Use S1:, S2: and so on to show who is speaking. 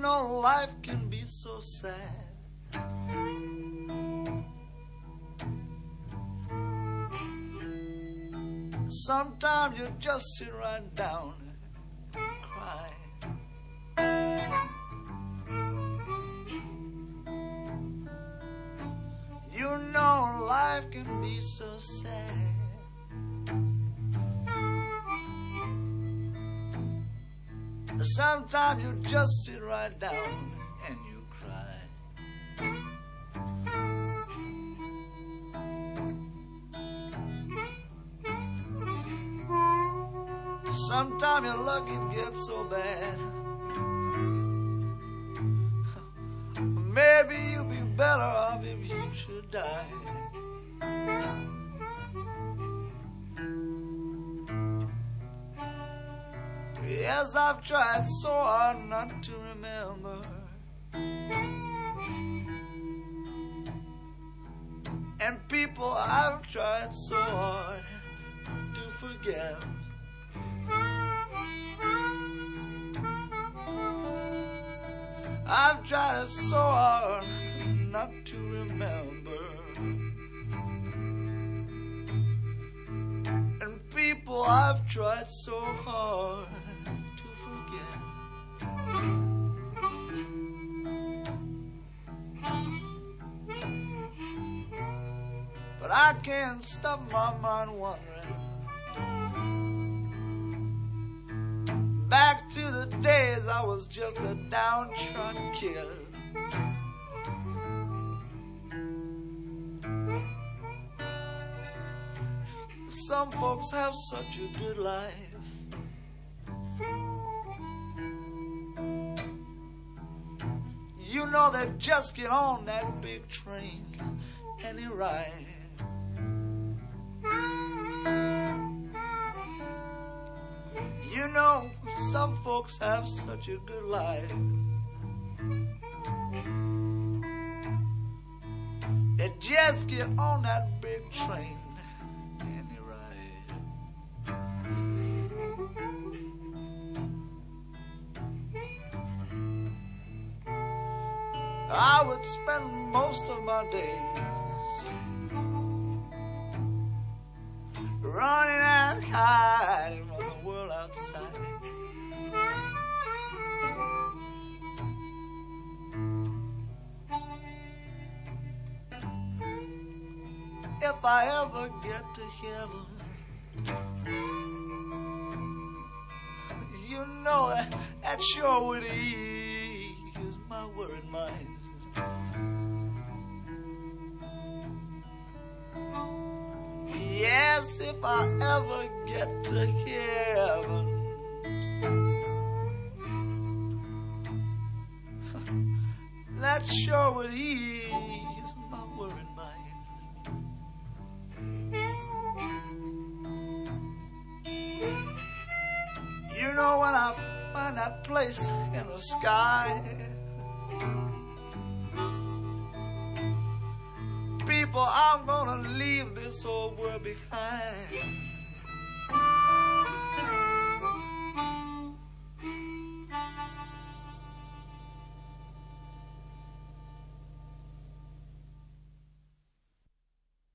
S1: know life can be so sad. Sometimes you just sit right down and cry. You know life can be so sad. Sometimes you just sit right down and you cry. Sometimes your luck it gets so bad. Maybe you'd be better off if you should die. Yes, I've tried so hard not to remember. And people, I've tried so hard to forget. I've tried so hard not to remember. And people, I've tried so hard to forget. But I can't stop my mind wandering back to the days I was just a downtrodden kid. Some folks have such a good life. You know they just get on that big train and they ride. You know, some folks have such a good life. They just get on that big train and they ride. I would spend most of my days running and hiding from the world outside. If I ever get to heaven, you know that sure would ease my worried mind. Yes, if I ever get to heaven, that sure would ease my worried mind. You know, when I find that place in the sky, people, I'm gonna leave this old world behind.